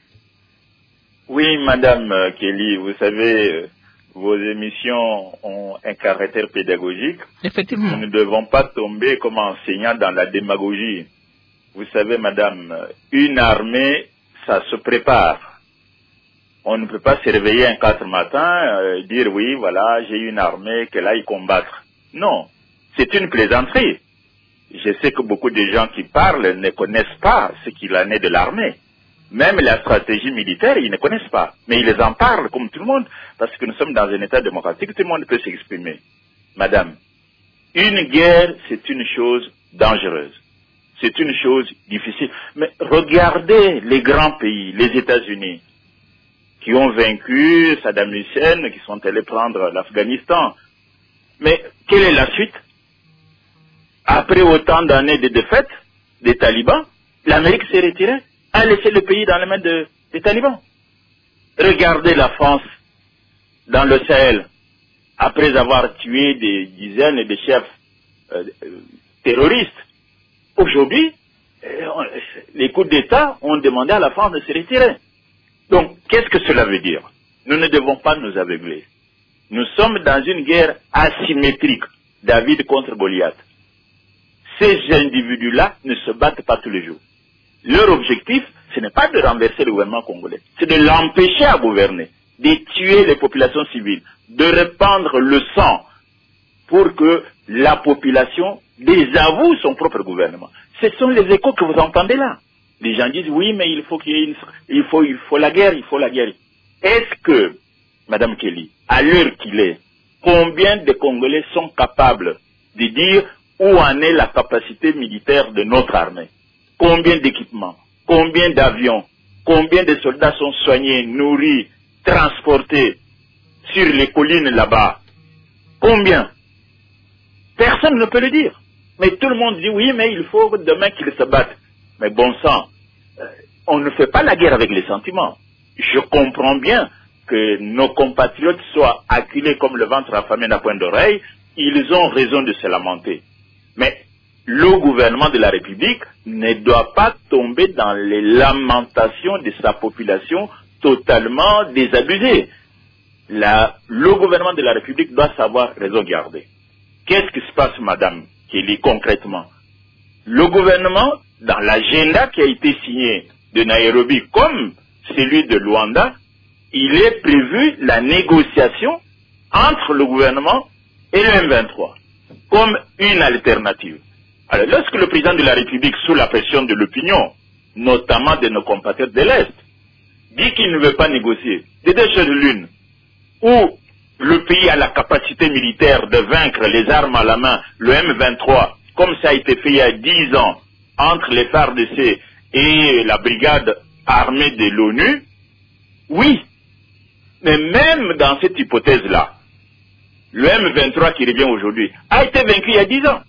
Oui, Madame Kelly, vous savez, vos émissions ont un caractère pédagogique. Effectivement. Nous ne devons pas tomber comme enseignants dans la démagogie. Vous savez, Madame, une armée, ça se prépare. On ne peut pas se réveiller un 4 matin et dire oui, voilà, j'ai une armée qu'elle aille combattre. Non, c'est une plaisanterie. Je sais que beaucoup de gens qui parlent ne connaissent pas ce qu'il en est de l'armée. Même la stratégie militaire, ils ne connaissent pas. Mais ils en parlent comme tout le monde, parce que nous sommes dans un État démocratique, tout le monde peut s'exprimer. Madame, une guerre, c'est une chose dangereuse. C'est une chose difficile. Mais regardez les grands pays, les États-Unis, qui ont vaincu Saddam Hussein, qui sont allés prendre l'Afghanistan. Mais quelle est la suite? Après autant d'années de défaites des talibans, l'Amérique s'est retirée, a laissé le pays dans les mains des talibans. Regardez la France dans le Sahel, après avoir tué des dizaines de chefs terroristes. Aujourd'hui, les coups d'État ont demandé à la France de se retirer. Donc, qu'est-ce que cela veut dire? Nous ne devons pas nous aveugler. Nous sommes dans une guerre asymétrique, David contre Goliath. Ces individus-là ne se battent pas tous les jours. Leur objectif, ce n'est pas de renverser le gouvernement congolais, c'est de l'empêcher à gouverner, de tuer les populations civiles, de répandre le sang pour que la population désavoue son propre gouvernement. Ce sont les échos que vous entendez là. Les gens disent oui, mais il faut la guerre, il faut la guerre. Est-ce que, Madame Kelly, à l'heure qu'il est, combien de Congolais sont capables de dire où en est la capacité militaire de notre armée? Combien d'équipements? Combien d'avions? Combien de soldats sont soignés, nourris, transportés sur les collines là-bas? Combien? Personne ne peut le dire. Mais tout le monde dit oui, mais il faut demain qu'ils se battent. Mais bon sang, on ne fait pas la guerre avec les sentiments. Je comprends bien que nos compatriotes soient acculés comme le ventre affamé d'un point d'oreille. Ils ont raison de se lamenter. Mais le gouvernement de la République ne doit pas tomber dans les lamentations de sa population totalement désabusée. Le gouvernement de la République doit savoir raison garder. Qu'est-ce qui se passe, Madame Kelly, concrètement? Le gouvernement, dans l'agenda qui a été signé de Nairobi comme celui de Luanda, il est prévu la négociation entre le gouvernement et le M23 comme une alternative. Alors, lorsque le président de la République, sous la pression de l'opinion, notamment de nos compatriotes de l'Est, dit qu'il ne veut pas négocier, c'est deux choses l'une, ou le pays a la capacité militaire de vaincre les armes à la main, le M23, comme ça a été fait il y a 10 ans, entre les FARDC et la brigade armée de l'ONU, oui. Mais même dans cette hypothèse-là, le M23 qui revient aujourd'hui a été vaincu il y a 10 ans.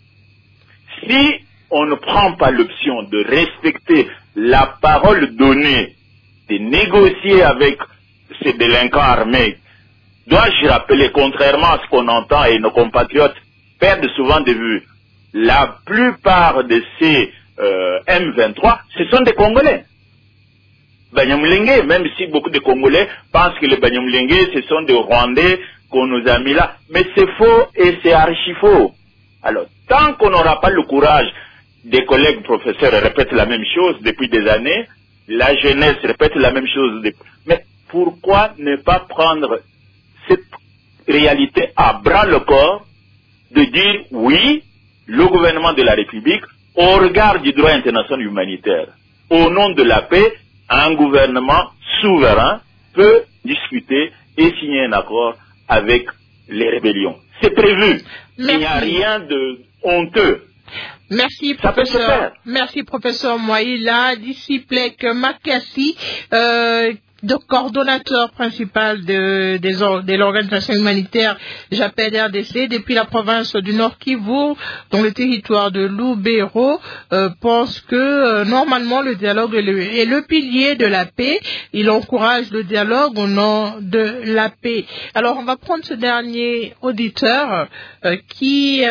Si on ne prend pas l'option de respecter la parole donnée, de négocier avec ces délinquants armés, dois-je rappeler, contrairement à ce qu'on entend et nos compatriotes perdent souvent de vue, la plupart de ces M23, ce sont des Congolais. Banyamulenge, même si beaucoup de Congolais pensent que les Banyamulenge, ce sont des Rwandais qu'on nous a mis là, mais c'est faux et c'est archi faux. Alors, tant qu'on n'aura pas le courage, des collègues professeurs répètent la même chose depuis des années, la jeunesse répète la même chose. Mais pourquoi ne pas prendre cette réalité à bras le corps, de dire oui, le gouvernement de la République, au regard du droit international humanitaire, au nom de la paix, un gouvernement souverain peut discuter et signer un accord avec les rébellions. C'est prévu. Il n'y a rien de honteux. Merci, professeur. Merci, professeur Moïla. Disciplek Makassi, de coordonnateur principal de l'organisation humanitaire j'appelle RDC depuis la province du Nord Kivu, dans le territoire de Lubero, pense que normalement le dialogue est le pilier de la paix. Il encourage le dialogue au nom de la paix. Alors on va prendre ce dernier auditeur qui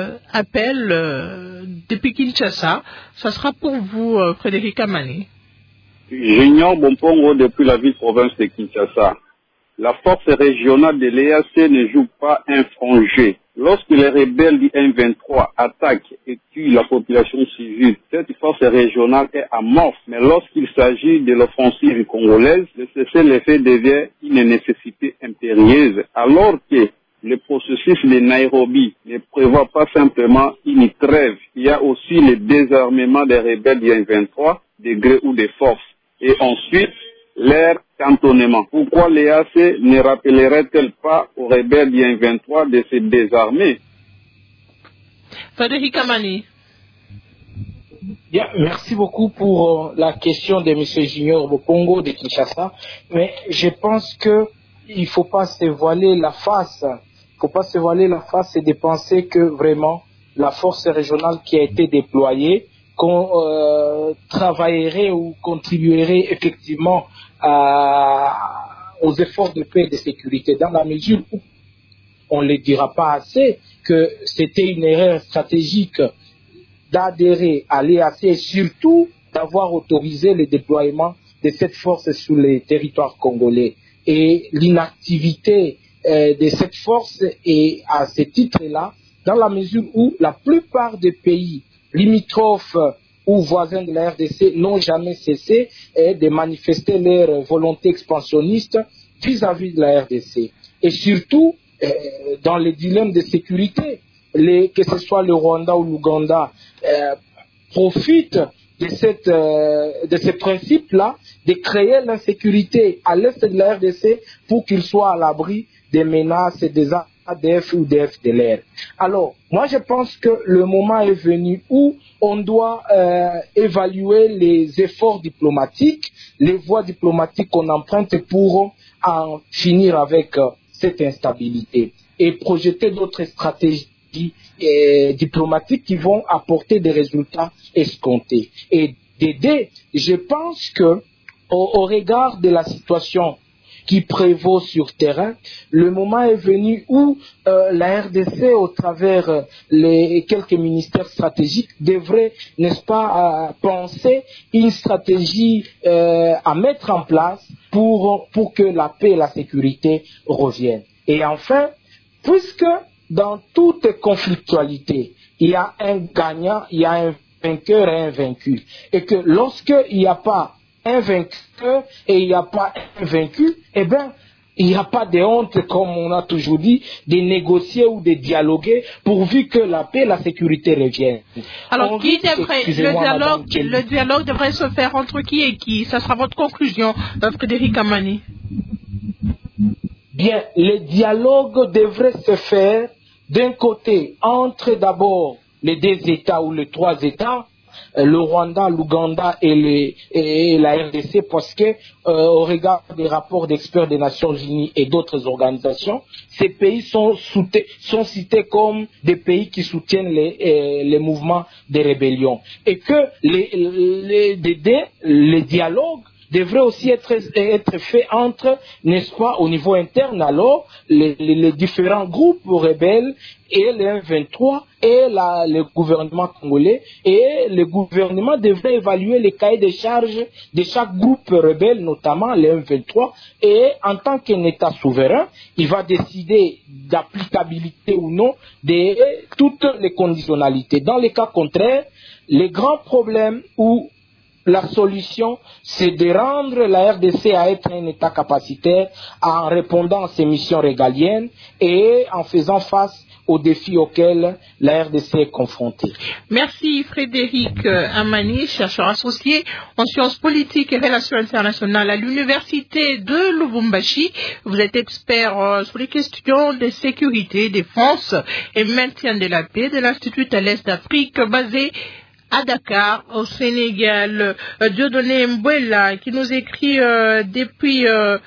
appelle depuis Kinshasa. Ça sera pour vous, Frédéric Amani. Junior Bompongo depuis la ville-province de Kinshasa. La force régionale de l'EAC ne joue pas un franc jeu. Lorsque les rebelles du M23 attaquent et tuent la population civile, cette force régionale est amorphe. Mais lorsqu'il s'agit de l'offensive congolaise, le cessez-le-feu devient une nécessité impérieuse. Alors que le processus de Nairobi ne prévoit pas simplement une trêve. Il y a aussi le désarmement des rebelles du M23, de gré ou de force. Et ensuite, leur cantonnement. Pourquoi l'EAC ne rappellerait-elle pas aux rebelles du M23 de se désarmer? Frédéric Amani. Bien, merci beaucoup pour la question de M. Junior Bopongo de Kinshasa. Mais je pense qu'il ne faut pas se voiler la face. Il ne faut pas se voiler la face et de penser que vraiment la force régionale qui a été déployée, qu'on travaillerait ou contribuerait effectivement aux efforts de paix et de sécurité, dans la mesure où on ne le dira pas assez que c'était une erreur stratégique d'adhérer à l'EAC et surtout d'avoir autorisé le déploiement de cette force sur les territoires congolais. Et l'inactivité de cette force est à ce titre-là, dans la mesure où la plupart des pays limitrophes ou voisins de la RDC n'ont jamais cessé de manifester leur volonté expansionniste vis-à-vis de la RDC. Et surtout, dans les dilemmes de sécurité, que ce soit le Rwanda ou l'Ouganda, profitent de ce principe-là de créer l'insécurité à l'est de la RDC pour qu'ils soient à l'abri des menaces des ADF ou des FDLR. Alors, moi je pense que le moment est venu où on doit évaluer les efforts diplomatiques, les voies diplomatiques qu'on emprunte pour en finir avec cette instabilité et projeter d'autres stratégies diplomatiques qui vont apporter des résultats escomptés. Et d'aider, je pense que au regard de la situation qui prévaut sur terrain, le moment est venu où la RDC, au travers les quelques ministères stratégiques, devrait, n'est-ce pas, penser une stratégie à mettre en place pour que la paix et la sécurité reviennent. Et enfin, puisque dans toute conflictualité, il y a un gagnant, il y a un vainqueur et un vaincu, et que lorsqu'il n'y a pas un vainqueur et il n'y a pas un vaincu, eh bien, il n'y a pas de honte, comme on a toujours dit, de négocier ou de dialoguer pourvu que la paix et la sécurité reviennent. Alors, le dialogue devrait se faire entre qui et qui? Ça sera votre conclusion, Frédéric Amani. Bien, le dialogue devrait se faire d'un côté entre d'abord les 2 États ou les 3 États, le Rwanda, l'Ouganda et la RDC, parce que au regard des rapports d'experts des Nations Unies et d'autres organisations, ces pays sont cités comme des pays qui soutiennent les mouvements de rébellion, et que les dialogues devrait aussi être fait entre, n'est-ce pas, au niveau interne, alors, les différents groupes rebelles et les M23 et le gouvernement congolais, et le gouvernement devrait évaluer les cahiers de charges de chaque groupe rebelle, notamment les M23, et en tant qu'un État souverain, il va décider d'applicabilité ou non de toutes les conditionnalités. Dans les cas contraires, les grands problèmes où la solution, c'est de rendre la RDC à être un État capacitaire en répondant à ses missions régaliennes et en faisant face aux défis auxquels la RDC est confrontée. Merci Frédéric Amani, chercheur associé en sciences politiques et relations internationales à l'Université de Lubumbashi. Vous êtes expert sur les questions de sécurité, défense et maintien de la paix de l'Institut à l'Est d'Afrique basé à Dakar, au Sénégal. Dieudonné Mbouela, qui nous écrit depuis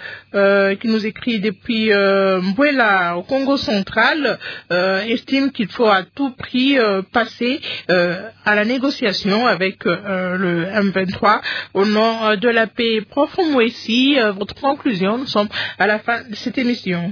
Mbouela, au Congo central, estime qu'il faut à tout prix passer à la négociation avec le M23 au nom de la paix. Prof Mouessi, votre conclusion, nous sommes à la fin de cette émission.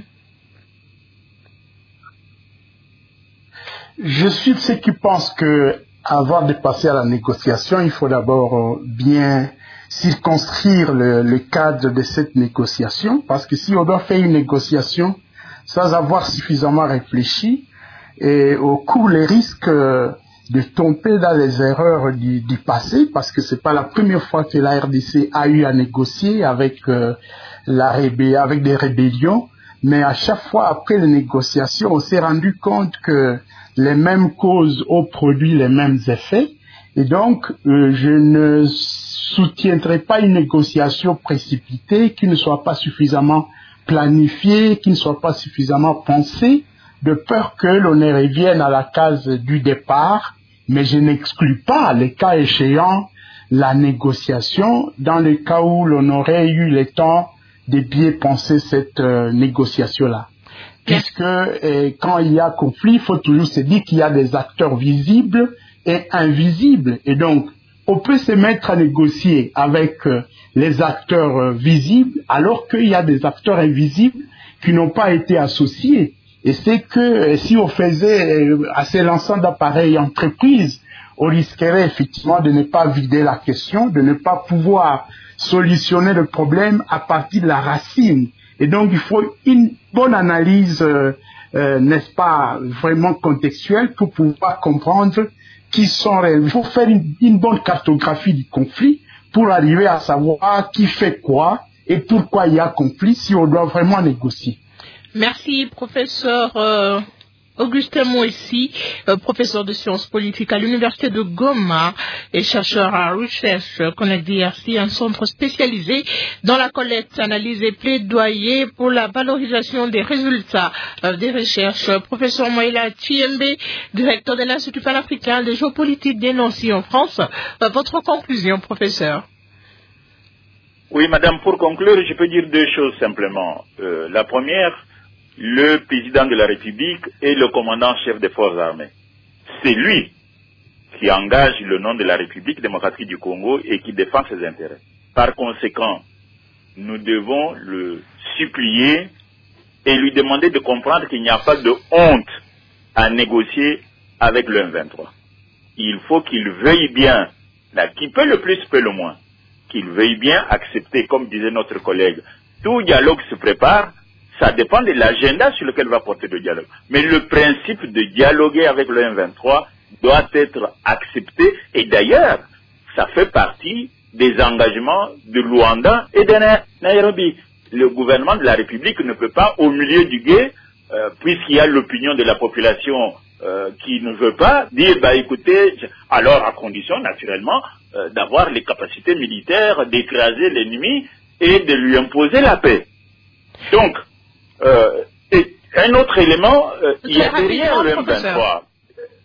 Je suis de ceux qui pensent que avant de passer à la négociation, il faut d'abord bien circonscrire le cadre de cette négociation, parce que si on doit faire une négociation sans avoir suffisamment réfléchi, et au cours les risques de tomber dans les erreurs du passé, parce que c'est pas la première fois que la RDC a eu à négocier avec avec des rébellions, mais à chaque fois après les négociations, on s'est rendu compte que les mêmes causes ont produit les mêmes effets, et donc je ne soutiendrai pas une négociation précipitée qui ne soit pas suffisamment planifiée, qui ne soit pas suffisamment pensée, de peur que l'on y revienne à la case du départ, mais je n'exclus pas, les cas échéants, la négociation, dans le cas où l'on aurait eu le temps de bien penser cette négociation-là. Puisque quand il y a conflit, il faut toujours se dire qu'il y a des acteurs visibles et invisibles. Et donc, on peut se mettre à négocier avec les acteurs visibles, alors qu'il y a des acteurs invisibles qui n'ont pas été associés. Et c'est que si on faisait à ces l'ensemble d'appareils entreprises, on risquerait effectivement de ne pas vider la question, de ne pas pouvoir solutionner le problème à partir de la racine. Et donc, il faut une bonne analyse, n'est-ce pas, vraiment contextuelle pour pouvoir comprendre qui sont réels. Il faut faire une bonne cartographie du conflit pour arriver à savoir qui fait quoi et pourquoi il y a conflit si on doit vraiment négocier. Merci, professeur Augustin Mouessi, professeur de sciences politiques à l'Université de Goma et chercheur à recherche Connect DRC, un centre spécialisé dans la collecte, analyse et plaidoyer pour la valorisation des résultats des recherches. Professeur Moïla Chiembe, directeur de l'Institut panafricain de géopolitique des Nancy en France. Votre conclusion, professeur? Oui, madame, pour conclure, je peux dire 2 choses simplement. La première, le président de la République et le commandant-chef des forces armées. C'est lui qui engage le nom de la République démocratique du Congo et qui défend ses intérêts. Par conséquent, nous devons le supplier et lui demander de comprendre qu'il n'y a pas de honte à négocier avec le M23. Il faut qu'il veuille bien, là, qui peut le plus, peut le moins, qu'il veuille bien accepter, comme disait notre collègue, tout dialogue se prépare. Ça dépend de l'agenda sur lequel va porter le dialogue. Mais le principe de dialoguer avec le M23 doit être accepté. Et d'ailleurs, ça fait partie des engagements de Luanda et de Nairobi. Le gouvernement de la République ne peut pas, au milieu du gué, puisqu'il y a l'opinion de la population qui ne veut pas, dire, écoutez, alors à condition, naturellement, d'avoir les capacités militaires, d'écraser l'ennemi et de lui imposer la paix. Donc, et un autre élément, il y a derrière le M23.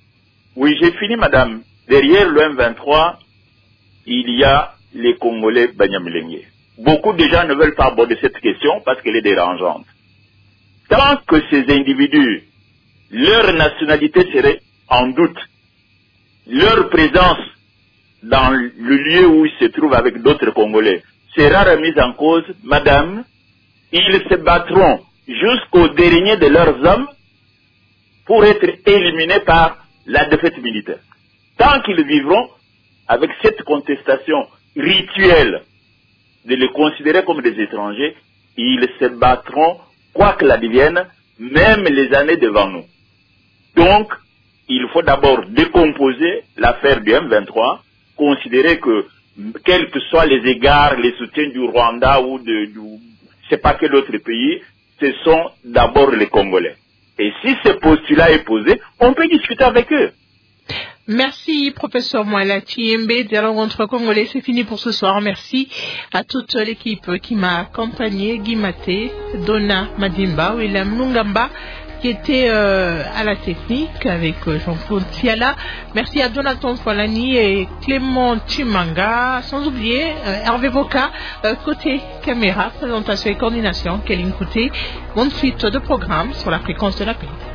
Oui, j'ai fini, madame. Derrière le M23, il y a les Congolais Banyamulenge. Beaucoup de gens ne veulent pas aborder cette question parce qu'elle est dérangeante. Tant que ces individus, leur nationalité serait en doute, leur présence dans le lieu où ils se trouvent avec d'autres Congolais sera remise en cause, madame, ils se battront jusqu'au dernier de leurs hommes pour être éliminés par la défaite militaire. Tant qu'ils vivront avec cette contestation rituelle de les considérer comme des étrangers, ils se battront, quoi que l'advienne, même les années devant nous. Donc, il faut d'abord décomposer l'affaire du M23, considérer que, quels que soient les égards, les soutiens du Rwanda ou je ne sais pas quel autre pays, ce sont d'abord les Congolais. Et si ce postulat est posé, on peut discuter avec eux. Merci, professeur Moala Chiembe. Des rencontres congolais, c'est fini pour ce soir. Merci à toute l'équipe qui m'a accompagné, Guy Maté, Donna Madimba, William Nungamba, qui était à la technique avec Jean-Claude Fiala. Merci à Jonathan Folani et Clément Chimanga, sans oublier Hervé Voka, côté caméra, présentation et coordination, Kéline Kouté. Bonne suite de programme sur la fréquence de la paix.